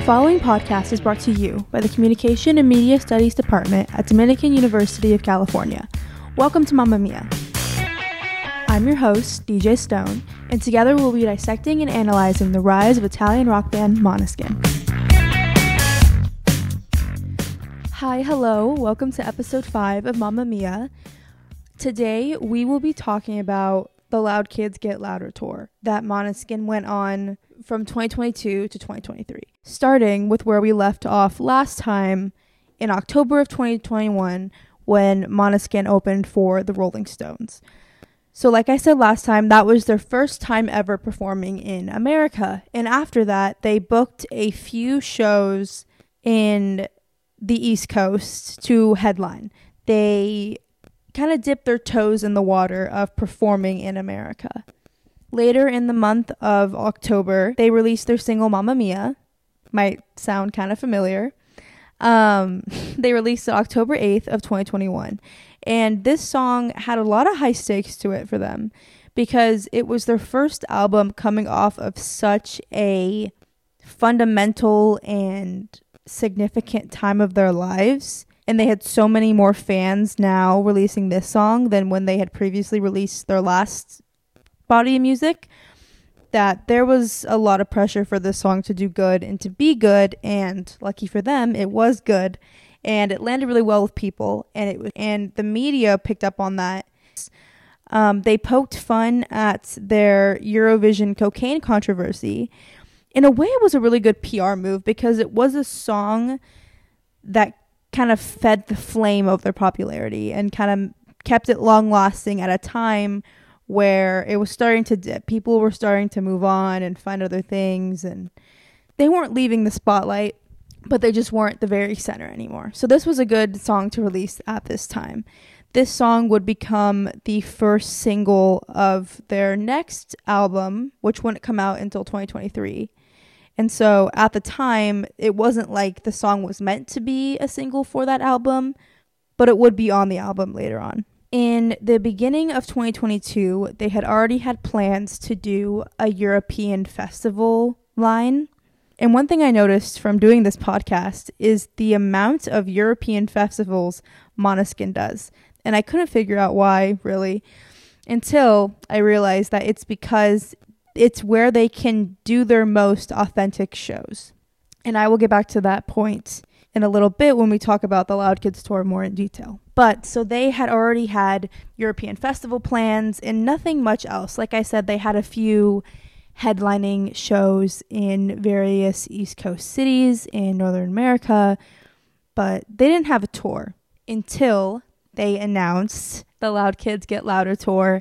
following podcast is brought to you by the Communication and Media Studies Department at Dominican University of California. Welcome to Mamma Mia. I'm your host, DJ Stone, and together we'll be dissecting and analyzing the rise of Italian rock band Måneskin. Hi, hello, welcome to episode 5 of Mamma Mia. Today we will be talking about the Loud Kids Get Louder tour that Måneskin went on from 2022 to 2023, starting with where we left off last time in October of 2021 when Måneskin opened for the Rolling Stones. So like I said last time, that was their first time ever performing in America, and after that they booked a few shows in the East Coast to headline. They kind of dipped their toes in the water of performing in America. Later in the month of October, they released their single Mamma Mia. Might sound kind of familiar. They released it October 8th of 2021. And this song had a lot of high stakes to it for them because it was their first album coming off of such a fundamental and significant time of their lives. And they had so many more fans now releasing this song than when they had previously released their last body of music, that there was a lot of pressure for this song to do good and to be good, and lucky for them, it was good, and it landed really well with people, and the media picked up on that. They poked fun at their Eurovision cocaine controversy. In a way, it was a really good PR move because it was a song that kind of fed the flame of their popularity and kind of kept it long lasting at a time where it was starting to dip. People were starting to move on and find other things, and they weren't leaving the spotlight, but they just weren't the very center anymore. So this was a good song to release at this time. This song would become the first single of their next album, which wouldn't come out until 2023. And so at the time, it wasn't like the song was meant to be a single for that album, but it would be on the album later on. In the beginning of 2022, they had already had plans to do a European festival line. And one thing I noticed from doing this podcast is the amount of European festivals Måneskin does. And I couldn't figure out why, really, until I realized that it's because it's where they can do their most authentic shows. And I will get back to that point in a little bit when we talk about the Loud Kids tour more in detail. But so they had already had European festival plans and nothing much else. Like I said, they had a few headlining shows in various East Coast cities in Northern America, but they didn't have a tour until they announced the Loud Kids Get Louder tour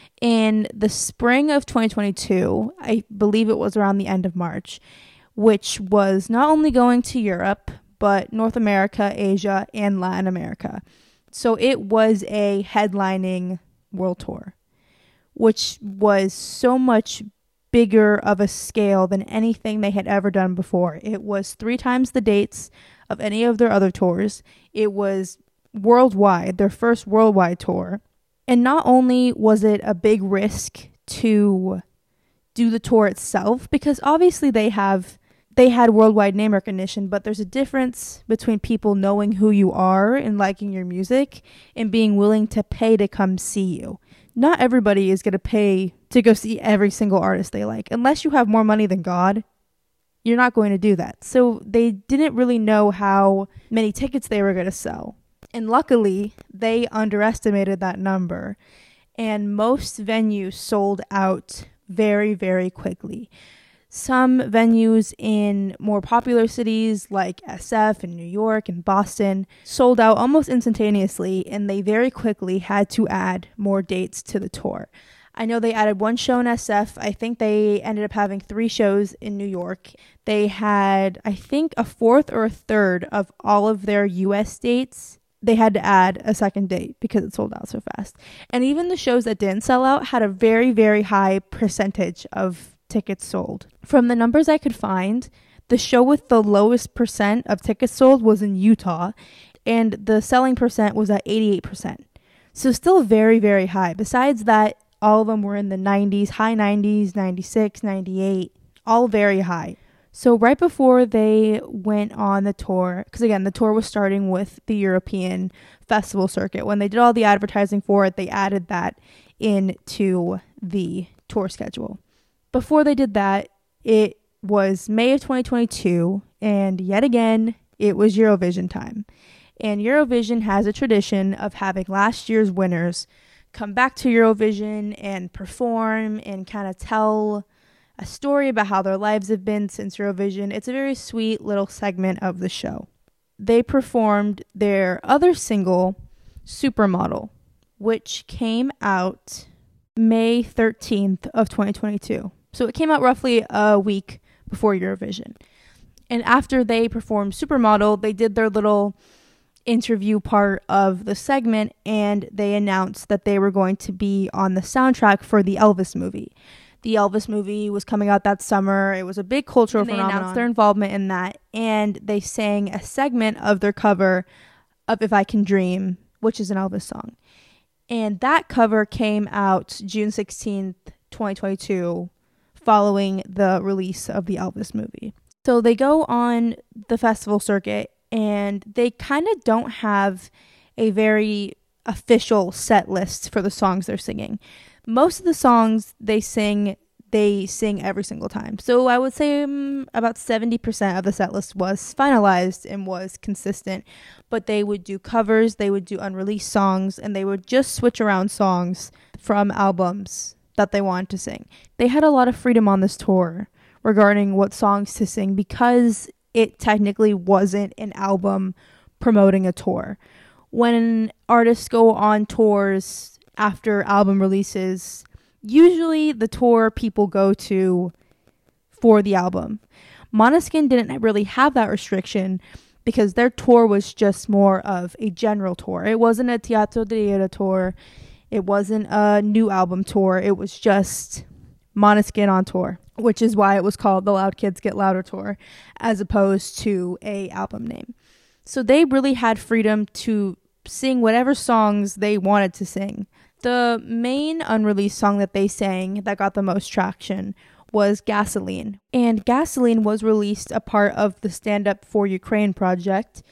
in the spring of 2022. I believe it was around the end of March, which was not only going to Europe, but North America, Asia, and Latin America. So it was a headlining world tour, which was so much bigger of a scale than anything they had ever done before. It was 3 times the dates of any of their other tours. It was worldwide, their first worldwide tour. And not only was it a big risk to do the tour itself, because obviously they had worldwide name recognition, but there's a difference between people knowing who you are and liking your music and being willing to pay to come see you. Not everybody is going to pay to go see every single artist they like. Unless you have more money than God, you're not going to do that. So they didn't really know how many tickets they were going to sell. And luckily, they underestimated that number, and most venues sold out very, very quickly. Some venues in more popular cities like SF in New York and Boston sold out almost instantaneously, and they very quickly had to add more dates to the tour. I know they added 1 show in SF. I think they ended up having 3 shows in New York. They had, I think, a 4th or a 3rd of all of their US dates. They had to add a second date because it sold out so fast. And even the shows that didn't sell out had a very, very high percentage of tickets sold. From the numbers I could find, the show with the lowest percent of tickets sold was in Utah, and the selling percent was at 88%. So still very, very high. Besides that, all of them were in the 90s, high 90s, 96, 98, all very high. So right before they went on the tour, because again, the tour was starting with the European festival circuit. When they did all the advertising for it, they added that into the tour schedule. Before they did that, it was May of 2022, and yet again, it was Eurovision time. And Eurovision has a tradition of having last year's winners come back to Eurovision and perform and kind of tell a story about how their lives have been since Eurovision. It's a very sweet little segment of the show. They performed their other single, Supermodel, which came out May 13th of 2022. So it came out roughly a week before Eurovision. And after they performed Supermodel, they did their little interview part of the segment, and they announced that they were going to be on the soundtrack for the Elvis movie. The Elvis movie was coming out that summer. It was a big cultural phenomenon. They announced their involvement in that, and they sang a segment of their cover of If I Can Dream, which is an Elvis song. And that cover came out June 16th, 2022, following the release of the Elvis movie. So they go on the festival circuit, and they kind of don't have a very official set list for the songs they're singing. Most of the songs they sing every single time. So I would say about 70% of the set list was finalized and was consistent. But they would do covers, they would do unreleased songs, and they would just switch around songs from albums that they wanted to sing. They had a lot of freedom on this tour regarding what songs to sing because it technically wasn't an album promoting a tour. When artists go on tours after album releases, usually the tour people go to for the album. Måneskin didn't really have that restriction because their tour was just more of a general tour. It wasn't a Teatro de Era tour. It wasn't a new album tour. It was just Måneskin on tour, which is why it was called the Loud Kids Get Louder Tour, as opposed to a album name. So they really had freedom to sing whatever songs they wanted to sing. The main unreleased song that they sang that got the most traction was Gasoline. And Gasoline was released a part of the Stand Up for Ukraine project.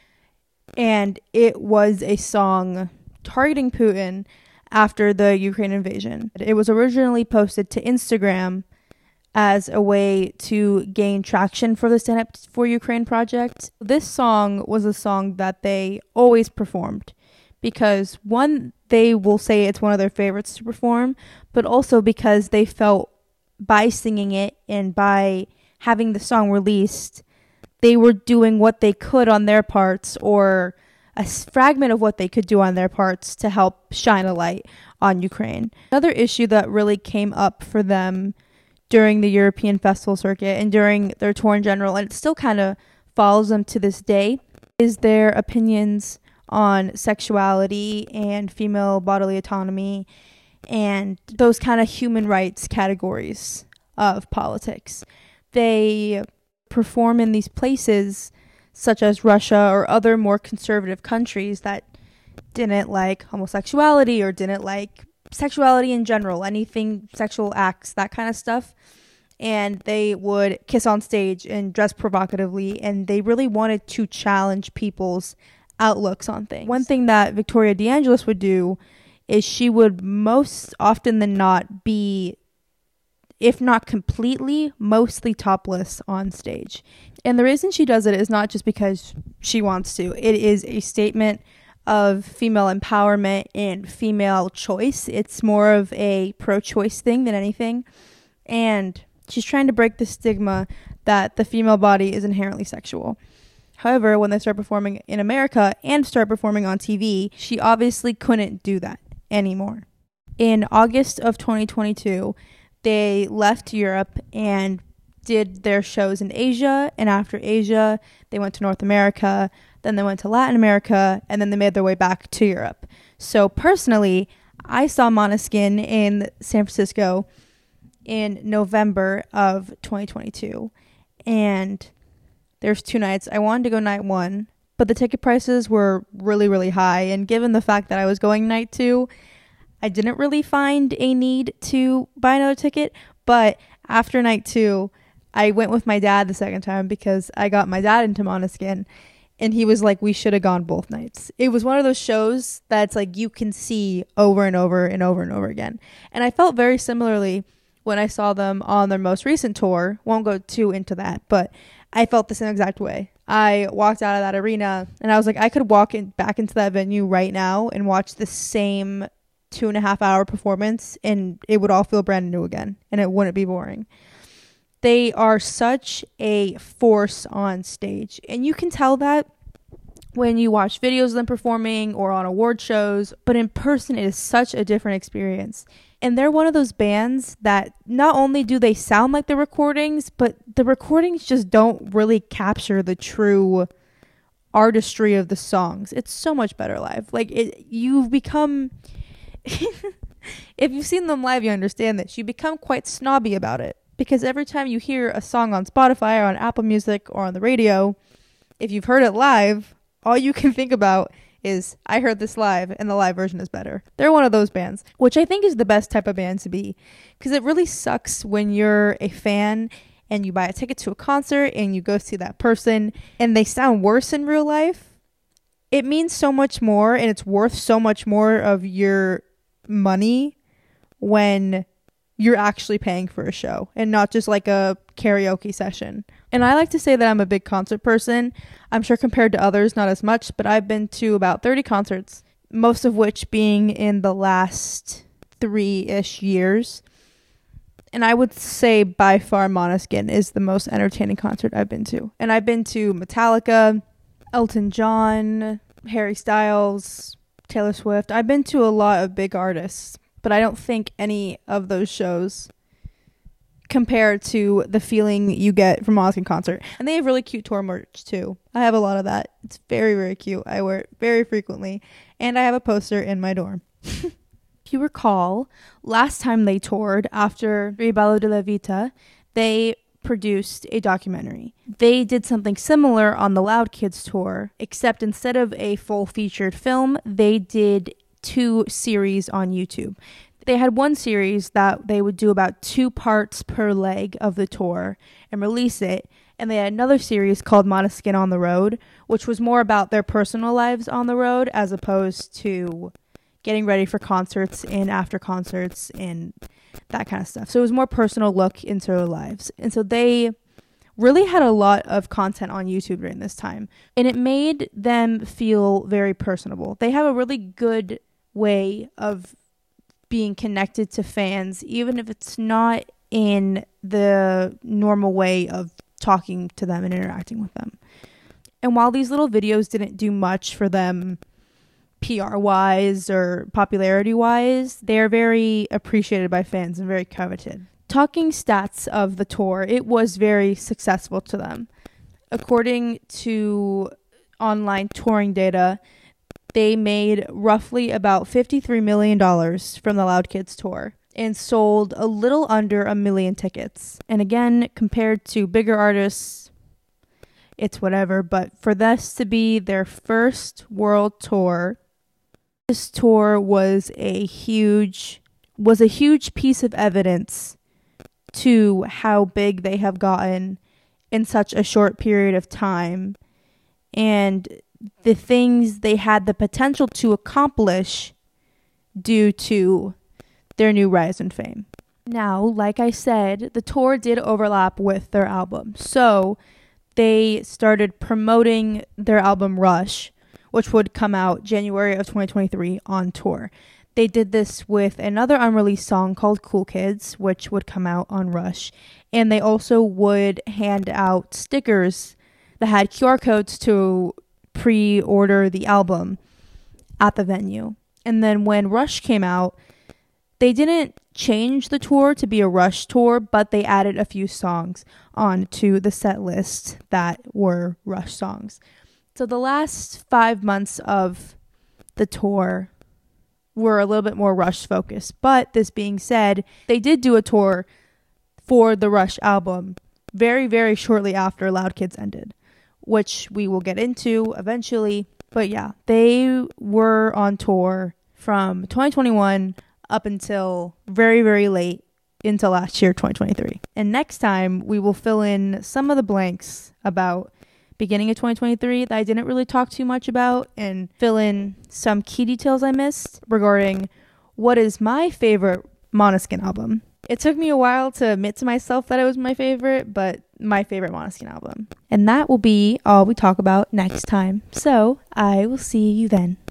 And it was a song targeting Putin after the Ukraine invasion. It was originally posted to Instagram as a way to gain traction for the Stand Up for Ukraine project. This song was a song that they always performed because, one, they will say it's one of their favorites to perform, but also because they felt by singing it and by having the song released, they were doing what they could on their parts, or a fragment of what they could do on their parts, to help shine a light on Ukraine. Another issue that really came up for them during the European festival circuit and during their tour in general, and it still kind of follows them to this day, is their opinions on sexuality and female bodily autonomy and those kind of human rights categories of politics. They perform in these places such as Russia or other more conservative countries that didn't like homosexuality or didn't like sexuality in general, anything, sexual acts, that kind of stuff. And they would kiss on stage and dress provocatively, and they really wanted to challenge people's outlooks on things. One thing that Victoria DeAngelis would do is she would most often than not be, if not completely, mostly topless on stage. And the reason she does it is not just because she wants to. It is a statement of female empowerment and female choice. It's more of a pro-choice thing than anything. And she's trying to break the stigma that the female body is inherently sexual. However, when they start performing in America and start performing on TV, she obviously couldn't do that anymore. In August of 2022, they left Europe and did their shows in Asia, and after Asia, they went to North America, then they went to Latin America, and then they made their way back to Europe. So personally, I saw Måneskin in San Francisco in November of 2022, and there's 2 nights. I wanted to go night 1, but the ticket prices were really, really high, and given the fact that I was going night 2, I didn't really find a need to buy another ticket. But after night 2, I went with my dad the second time because I got my dad into Måneskin, and he was like, we should have gone both nights. It was one of those shows that's like you can see over and over and over and over again. And I felt very similarly when I saw them on their most recent tour. Won't go too into that, but I felt the same exact way. I walked out of that arena and I was like, I could walk back into that venue right now and watch the same 2.5 hour performance and it would all feel brand new again and it wouldn't be boring. They are such a force on stage, and you can tell that when you watch videos of them performing or on award shows, but in person it is such a different experience. And they're one of those bands that not only do they sound like the recordings, but the recordings just don't really capture the true artistry of the songs. It's so much better live. Like, you've become if you've seen them live, you understand this. You become quite snobby about it. Because every time you hear a song on Spotify or on Apple Music or on the radio, if you've heard it live, all you can think about is, I heard this live and the live version is better. They're one of those bands, which I think is the best type of band to be. Because it really sucks when you're a fan and you buy a ticket to a concert and you go see that person and they sound worse in real life. It means so much more and it's worth so much more of your money when you're actually paying for a show and not just like a karaoke session. And I like to say that I'm a big concert person. I'm sure compared to others, not as much, but I've been to about 30 concerts, most of which being in the last 3-ish years. And I would say by far Måneskin is the most entertaining concert I've been to. And I've been to Metallica, Elton John, Harry Styles, Taylor Swift. I've been to a lot of big artists. But I don't think any of those shows compare to the feeling you get from Måneskin concert. And they have really cute tour merch too. I have a lot of that. It's very, very cute. I wear it very frequently. And I have a poster in my dorm. If you recall, last time they toured after Ribello della Vita, they produced a documentary. They did something similar on the Loud Kids tour, except instead of a full featured film, they did 2 series on YouTube. They had one series that they would do about 2 parts per leg of the tour and release it. And they had another series called Måneskin on the Road, which was more about their personal lives on the road as opposed to getting ready for concerts and after concerts and that kind of stuff. So it was more personal look into their lives. And so they really had a lot of content on YouTube during this time. And it made them feel very personable. They have a really good way of being connected to fans, even if it's not in the normal way of talking to them and interacting with them. And while these little videos didn't do much for them PR wise or popularity wise, they're very appreciated by fans and very coveted. Talking stats of the tour, it was very successful to them. According to online touring data, they made roughly about $53 million from the Loud Kids tour and sold a little under 1 million tickets. And again, compared to bigger artists, it's whatever. But for this to be their first world tour, this tour was a huge piece of evidence to how big they have gotten in such a short period of time. And the things they had the potential to accomplish due to their new rise in fame. Now, like I said, the tour did overlap with their album. So they started promoting their album Rush, which would come out January of 2023 on tour. They did this with another unreleased song called Cool Kids, which would come out on Rush. And they also would hand out stickers that had QR codes to pre-order the album at the venue. And then when Rush came out, they didn't change the tour to be a Rush tour, but they added a few songs onto the set list that were Rush songs. So the last 5 months of the tour were a little bit more Rush focused. But this being said, they did do a tour for the Rush album very, very shortly after Loud Kids ended, which we will get into eventually. But yeah, they were on tour from 2021 up until very, very late into last year, 2023. And next time, we will fill in some of the blanks about beginning of 2023 that I didn't really talk too much about, and fill in some key details I missed regarding what is my favorite Måneskin album. It took me a while to admit to myself that it was my favorite, but my favorite Måneskin album. And that will be all we talk about next time. So I will see you then.